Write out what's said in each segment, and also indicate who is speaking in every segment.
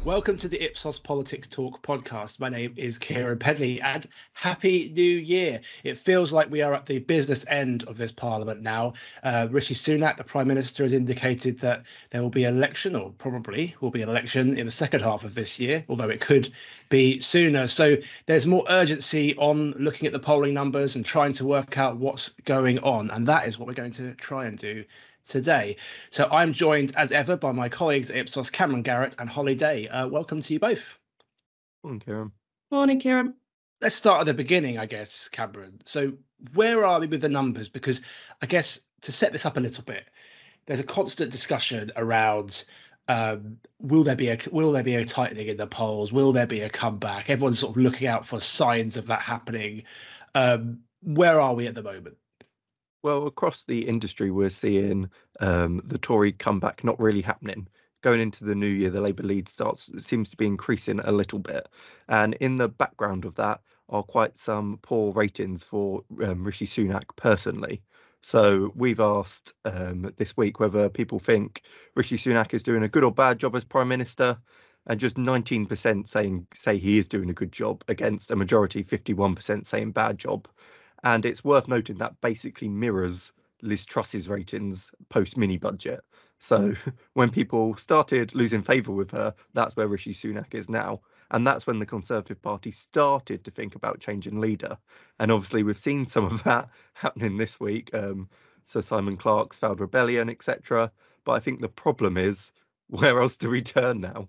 Speaker 1: Welcome to the Ipsos Politics Talk podcast. My name is Kieran Pedley and Happy New Year. It feels like we are at the business end of this parliament now. Rishi Sunak, the Prime Minister, has indicated that there will be an election, or probably will be an election in the second half of this year, although it could be sooner. So there's more urgency on looking at the polling numbers and trying to work out what's going on. And that is what we're going to try and do today. So I'm joined as ever by my colleagues at Ipsos, Cameron Garrett and Holly Day. Welcome to you both.
Speaker 2: Morning, Kieran.
Speaker 3: Morning, Kieran.
Speaker 1: Let's start at the beginning, I guess, Cameron. So where are we with the numbers? Because I guess to set this up a little bit, there's a constant discussion around will there be a tightening in the polls? Will there be a comeback? Everyone's sort of looking out for signs of that happening. Where are we at the moment?
Speaker 2: Well, across the industry, we're seeing the Tory comeback not really happening. Going into the new year, the Labour lead seems to be increasing a little bit. And in the background of that are quite some poor ratings for Rishi Sunak personally. So we've asked this week whether people think Rishi Sunak is doing a good or bad job as Prime Minister. And just 19% say he is doing a good job against a majority, 51% saying bad job. And it's worth noting that basically mirrors Liz Truss's ratings post-mini budget. So when people started losing favour with her, that's where Rishi Sunak is now. And that's when the Conservative Party started to think about changing leader. And obviously we've seen some of that happening this week. So Simon Clarke's failed rebellion, etc. But I think the problem is, where else do we turn now?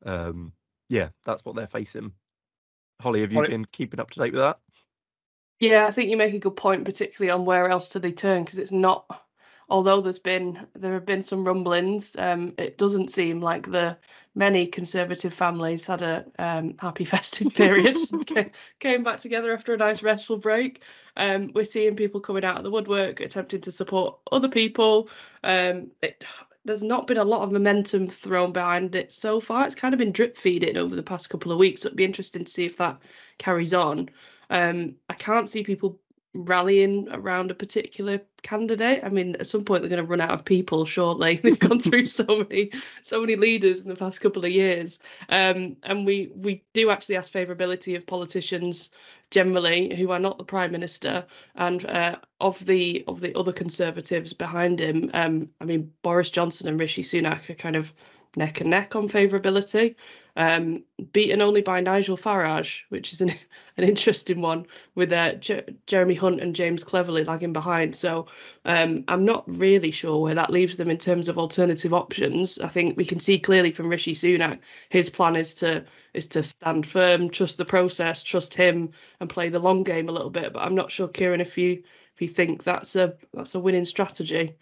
Speaker 2: That's what they're facing. Holly, have you been keeping up to date with that?
Speaker 3: Yeah, I think you make a good point, particularly on where else do they turn, because it's not, although there have been some rumblings, it doesn't seem like the many Conservative families had a happy festive period, came back together after a nice restful break. We're seeing people coming out of the woodwork, attempting to support other people. There's not been a lot of momentum thrown behind it so far. It's kind of been drip feeding over the past couple of weeks, so it'd be interesting to see if that carries on. I can't see people rallying around a particular candidate. I mean, at some point they're going to run out of people shortly. They've gone through so many leaders in the past couple of years. And we do actually ask favourability of politicians generally who are not the Prime Minister, and of the other Conservatives behind him. I mean, Boris Johnson and Rishi Sunak are kind of neck and neck on favourability, beaten only by Nigel Farage, which is an interesting one, with Jeremy Hunt and James Cleverly lagging behind. So I'm not really sure where that leaves them in terms of alternative options. I think we can see clearly from Rishi Sunak, his plan is to stand firm, trust the process, trust him, and play the long game a little bit. But I'm not sure, Kieran, if you think that's a winning strategy.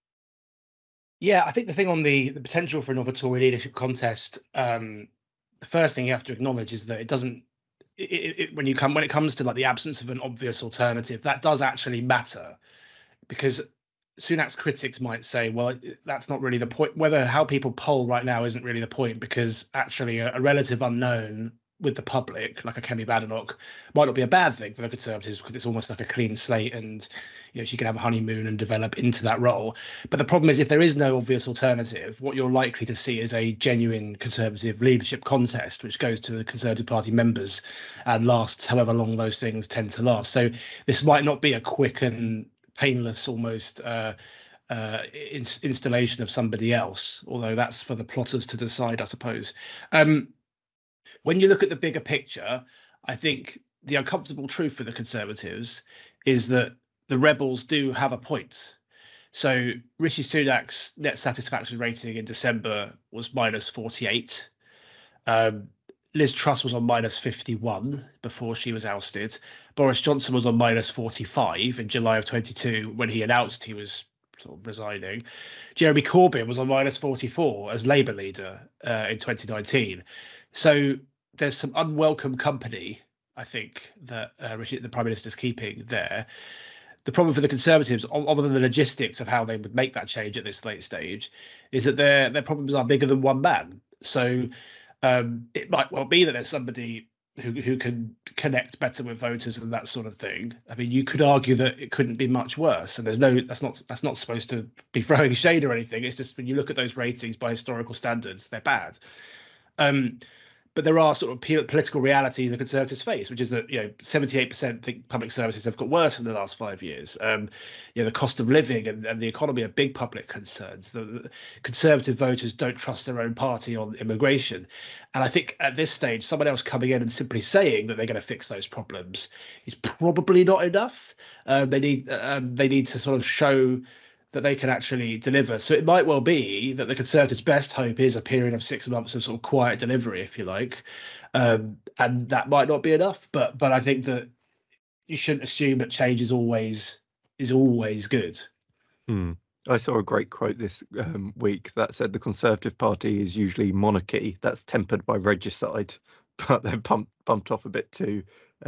Speaker 1: Yeah, I think the thing on the potential for another Tory leadership contest, the first thing you have to acknowledge is that it doesn't. When it comes to like the absence of an obvious alternative, that does actually matter, because Sunak's critics might say, well, that's not really the point. How people poll right now isn't really the point, because actually a relative unknown with the public, like a Kemi Badenoch, might not be a bad thing for the Conservatives, because it's almost like a clean slate, and she can have a honeymoon and develop into that role. But the problem is, if there is no obvious alternative, what you're likely to see is a genuine Conservative leadership contest, which goes to the Conservative Party members and lasts however long those things tend to last. So this might not be a quick and painless almost installation of somebody else, although that's for the plotters to decide, I suppose. When you look at the bigger picture, I think the uncomfortable truth for the Conservatives is that the rebels do have a point. So Rishi Sunak's net satisfaction rating in December was -48. Liz Truss was on -51 before she was ousted. Boris Johnson was on -45 in July of 22 when he announced he was sort of resigning. Jeremy Corbyn was on -44 as Labour leader in 2019. So there's some unwelcome company, I think, that the Prime Minister is keeping there. The problem for the Conservatives, other than the logistics of how they would make that change at this late stage, is that their problems are bigger than one man. So it might well be that there's somebody who can connect better with voters and that sort of thing. I mean, you could argue that it couldn't be much worse, and that's not supposed to be throwing shade or anything. It's just when you look at those ratings by historical standards, they're bad. But there are sort of political realities the Conservatives face, which is that 78% think public services have got worse in the last 5 years. The cost of living and the economy are big public concerns. The Conservative voters don't trust their own party on immigration, and I think at this stage, someone else coming in and simply saying that they're going to fix those problems is probably not enough. They need to sort of show that they can actually deliver. So it might well be that the Conservatives' best hope is a period of 6 months of sort of quiet delivery, if you like, and that might not be enough. But I think that you shouldn't assume that change is always good.
Speaker 2: I saw a great quote this week that said the Conservative Party is usually monarchy that's tempered by regicide, but they're bumped off a bit too.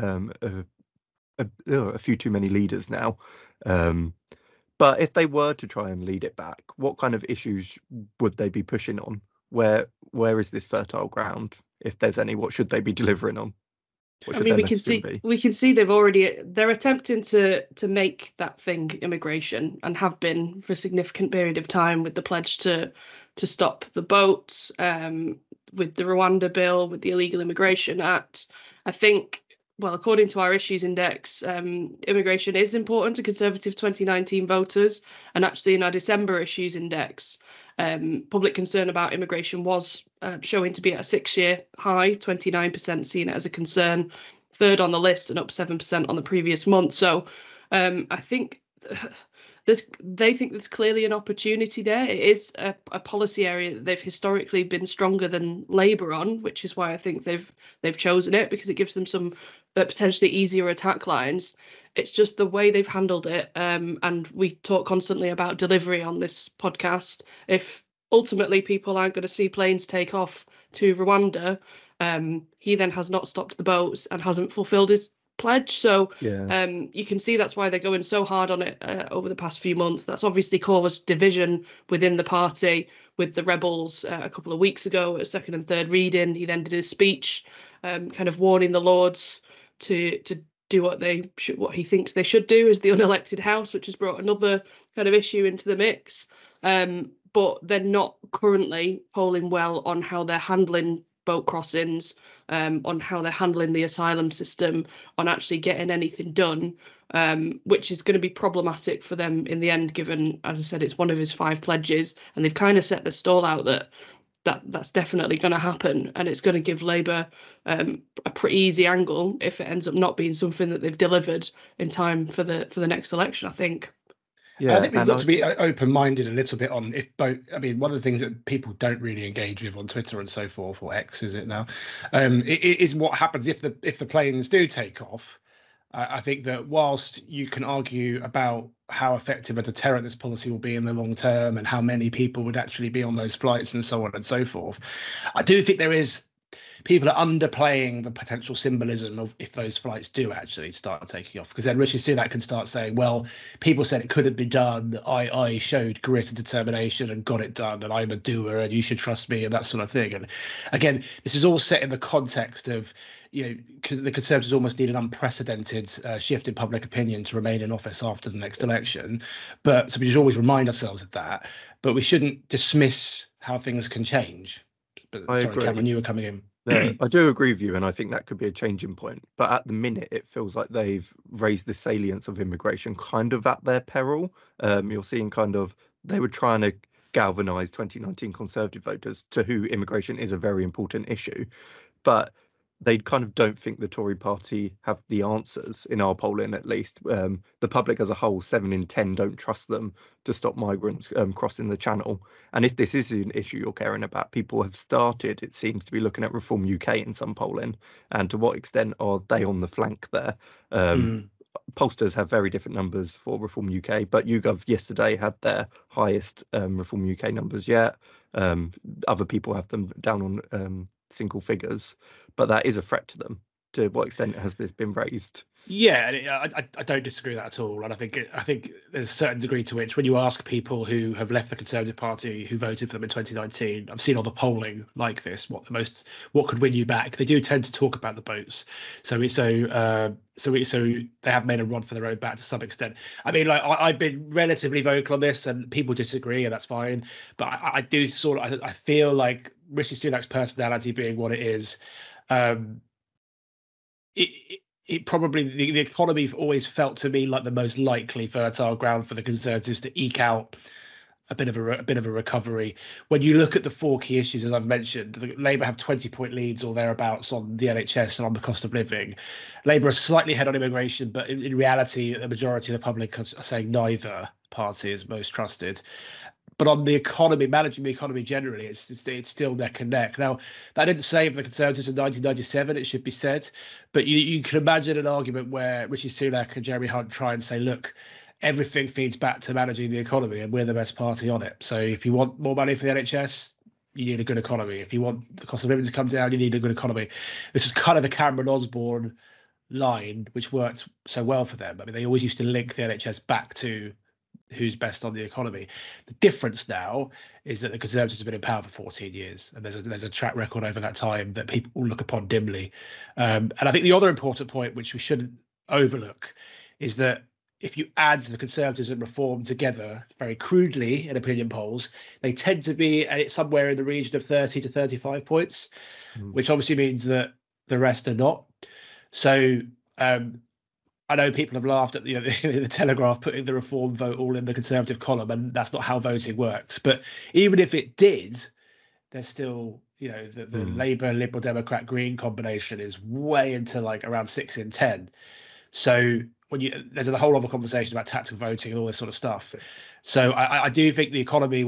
Speaker 2: A few too many leaders now. But if they were to try and lead it back, what kind of issues would they be pushing on? Where is this fertile ground? If there's any, what should they be delivering on?
Speaker 3: We can see they're attempting to make that thing immigration, and have been for a significant period of time, with the pledge to stop the boats, with the Rwanda bill, with the Illegal Immigration Act. I think, well, according to our issues index, immigration is important to Conservative 2019 voters. And actually in our December issues index, public concern about immigration was showing to be at a 6-year high, 29% seeing it as a concern, third on the list and up 7% on the previous month. So I think they think there's clearly an opportunity there. It is a policy area that they've historically been stronger than Labour on, which is why I think they've chosen it, because it gives them some potentially easier attack lines. It's just the way they've handled it, and we talk constantly about delivery on this podcast. If ultimately people aren't going to see planes take off to Rwanda, he then has not stopped the boats and hasn't fulfilled his pledge. So you can see that's why they're going so hard on it over the past few months. That's obviously caused division within the party, with the rebels a couple of weeks ago at second and third reading. He then did his speech kind of warning the Lords to do what he thinks they should do as the unelected House, which has brought another kind of issue into the mix. But they're not currently polling well on how they're handling boat crossings, on how they're handling the asylum system, on actually getting anything done, which is going to be problematic for them in the end, given, as I said, it's one of his 5 pledges, and they've kind of set the stall out that's definitely going to happen, and it's going to give Labour a pretty easy angle if it ends up not being something that they've delivered in time for the next election, I think.
Speaker 1: Yeah, I think we've got to be open-minded a little bit on if both. I mean, one of the things that people don't really engage with on Twitter and so forth, or X is it now, is what happens if the planes do take off. I think that whilst you can argue about how effective a deterrent this policy will be in the long term and how many people would actually be on those flights and so on and so forth, I do think people are underplaying the potential symbolism of if those flights do actually start taking off, because then Rishi Sunak can start saying, well, people said it couldn't be done. I showed grit and determination and got it done, and I'm a doer and you should trust me, and that sort of thing. And again, this is all set in the context of, because the Conservatives almost need an unprecedented shift in public opinion to remain in office after the next election. So we should always remind ourselves of that, but we shouldn't dismiss how things can change. But sorry, Cameron, you were coming in.
Speaker 2: No, I do agree with you, and I think that could be a changing point. But at the minute, it feels like they've raised the salience of immigration kind of at their peril. You're seeing kind of they were trying to galvanise 2019 Conservative voters to who immigration is a very important issue, but they kind of don't think the Tory party have the answers, in our polling at least. The public as a whole, 7 in 10 don't trust them to stop migrants crossing the channel. And if this is an issue you're caring about, people have started, it seems, to be looking at Reform UK in some polling. And to what extent are they on the flank there? Pollsters have very different numbers for Reform UK, but YouGov yesterday had their highest Reform UK numbers yet. Other people have them down on single figures, but that is a threat to them. to what extent has this been raised?
Speaker 1: Yeah, and I don't disagree with that at all. And I think there's a certain degree to which, when you ask people who have left the Conservative Party who voted for them in 2019, I've seen all the polling like this. What could win you back? They do tend to talk about the votes. So they have made a run for their own back to some extent. I mean, like I've been relatively vocal on this, and people disagree, and that's fine. But I do I feel like Rishi Sunak's personality being what it is, it probably the economy always felt to me like the most likely fertile ground for the Conservatives to eke out a bit of a recovery. When you look at the four key issues, as I've mentioned, Labour have 20-point leads or thereabouts on the NHS and on the cost of living. Labour are slightly ahead on immigration, but in reality, the majority of the public are saying neither party is most trusted. But on the economy, managing the economy generally, it's still neck and neck. Now, that didn't save the Conservatives in 1997, it should be said. But you can imagine an argument where Rishi Sunak and Jeremy Hunt try and say, look, everything feeds back to managing the economy, and we're the best party on it. So if you want more money for the NHS, you need a good economy. If you want the cost of living to come down, you need a good economy. This is kind of the Cameron Osborne line, which worked so well for them. I mean, they always used to link the NHS back to who's best on the economy. The difference now is that the Conservatives have been in power for 14 years, and there's a track record over that time that people will look upon dimly. And I think the other important point, which we shouldn't overlook, is that if you add the Conservatives and Reform together, very crudely in opinion polls, they tend to be somewhere in the region of 30 to 35 points, which obviously means that the rest are not. So I know people have laughed at the Telegraph putting the Reform vote all in the Conservative column, and that's not how voting works. But even if it did, there's still, the Labour, Liberal, Democrat, Green combination is way into like around 6 in 10. So there's a whole other conversation about tactical voting and all this sort of stuff. So I do think the economy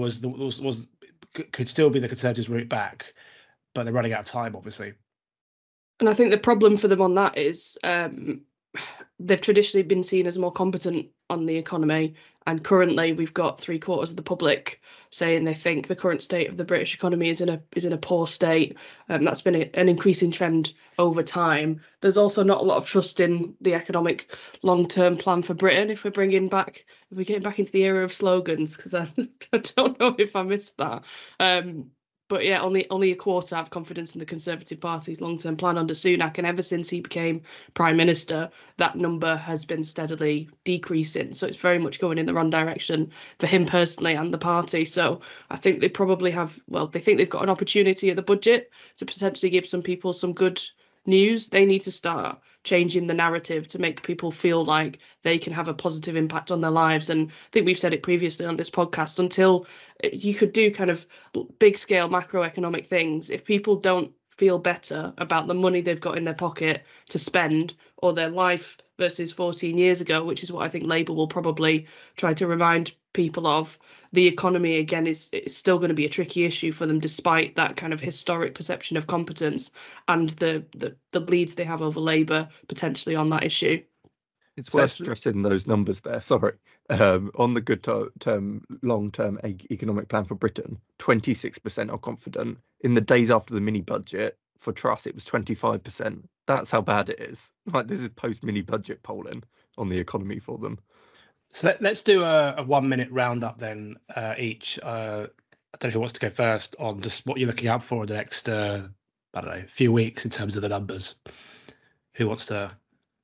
Speaker 1: could still be the Conservatives' route back, but they're running out of time, obviously.
Speaker 3: And I think the problem for them on that is they've traditionally been seen as more competent on the economy, and currently we've got 3/4 of the public saying they think the current state of the British economy is in a poor state. That's been an increasing trend over time. There's also not a lot of trust in the economic long-term plan for Britain. If we're getting back into the era of slogans, because I don't know if I missed that. But yeah, only a quarter have confidence in the Conservative Party's long-term plan under Sunak, and ever since he became Prime Minister, that number has been steadily decreasing. So it's very much going in the wrong direction for him personally and the party. So I think they probably they think they've got an opportunity at the budget to potentially give some people some good news. They need to start changing the narrative to make people feel like they can have a positive impact on their lives. And I think we've said it previously on this podcast, until you could do kind of big scale macroeconomic things, if people don't feel better about the money they've got in their pocket to spend, or their life versus 14 years ago, which is what I think Labour will probably try to remind people of, the economy again is still going to be a tricky issue for them, despite that kind of historic perception of competence and the leads they have over Labour potentially on that issue.
Speaker 2: It's worth stressing those numbers there. Sorry. On the good term, long-term economic plan for Britain, 26% are confident. In the days after the mini budget for Truss, it was 25%. That's how bad it is. Like, this is post-mini budget polling on the economy for them.
Speaker 1: So let's do a 1 minute roundup then each. I don't know who wants to go first on just what you're looking out for in the next, few weeks in terms of the numbers. Who wants to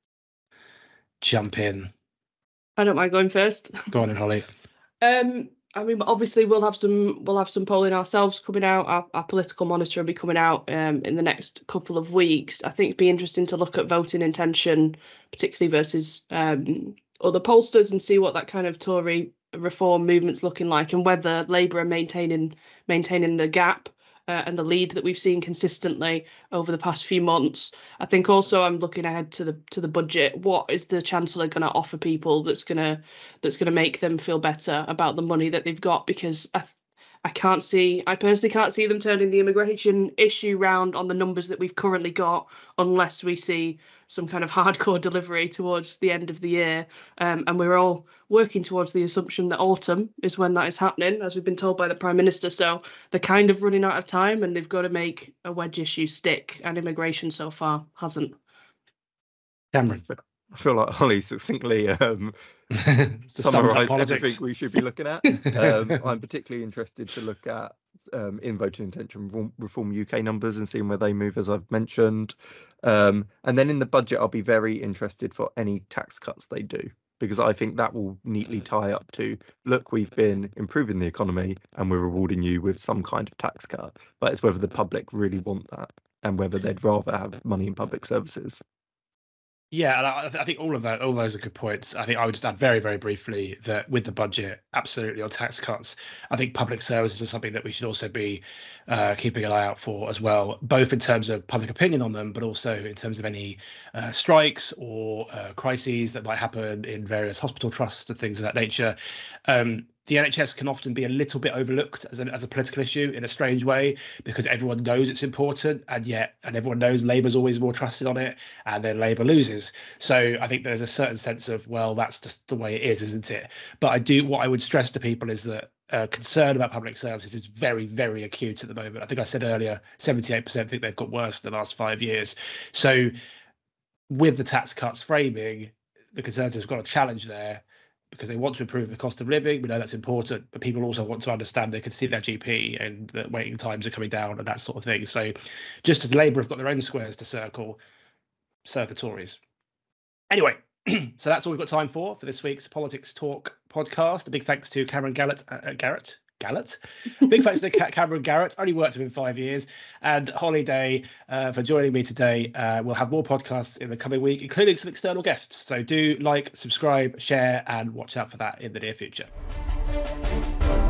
Speaker 1: jump in?
Speaker 3: I don't mind going first.
Speaker 1: Go on in, Holly.
Speaker 3: I mean, obviously we'll have some polling ourselves coming out. Our political monitor will be coming out in the next couple of weeks. I think it'd be interesting to look at voting intention, particularly versus other pollsters, and see what that kind of Tory reform movement's looking like, and whether Labour are maintaining the gap and the lead that we've seen consistently over the past few months. I think also I'm looking ahead to the budget. What is the Chancellor going to offer people that's going to make them feel better about the money that they've got? Because I personally can't see them turning the immigration issue round on the numbers that we've currently got, unless we see some kind of hardcore delivery towards the end of the year. And we're all working towards the assumption that autumn is when that is happening, as we've been told by the Prime Minister. So they're kind of running out of time, and they've got to make a wedge issue stick, and immigration so far hasn't.
Speaker 1: Cameron.
Speaker 2: I feel like Holly succinctly summarised everything we should be looking at. I'm particularly interested to look at in voting intention reform UK numbers and seeing where they move, as I've mentioned. And then in the budget, I'll be very interested for any tax cuts they do, because I think that will neatly tie up to, look, we've been improving the economy and we're rewarding you with some kind of tax cut. But it's whether the public really want that and whether they'd rather have money in public services.
Speaker 1: Yeah, and I think all those are good points. I think I would just add very, very briefly that with the budget, absolutely on tax cuts, I think public services is something that we should also be keeping an eye out for as well, both in terms of public opinion on them, but also in terms of any strikes or crises that might happen in various hospital trusts and things of that nature. The NHS can often be a little bit overlooked as a political issue in a strange way, because everyone knows it's important, and everyone knows Labour's always more trusted on it, and then Labour loses. So I think there's a certain sense of, well, that's just the way it is, isn't it? But what I would stress to people is that concern about public services is very, very acute at the moment. I think I said earlier, 78% think they've got worse in the last 5 years. So with the tax cuts framing, the Conservatives have got a challenge there, because they want to improve the cost of living. We know that's important, but people also want to understand they can see their GP and that waiting times are coming down and that sort of thing. So just as Labour have got their own squares to circle, so the Tories. Anyway, so that's all we've got time for this week's Politics Talk podcast. A big thanks to Cameron Garrett. Big thanks to Cameron Garrett, only worked with him 5 years, and Holly Day for joining me today. We'll have more podcasts in the coming week, including some external guests. So do like, subscribe, share, and watch out for that in the near future.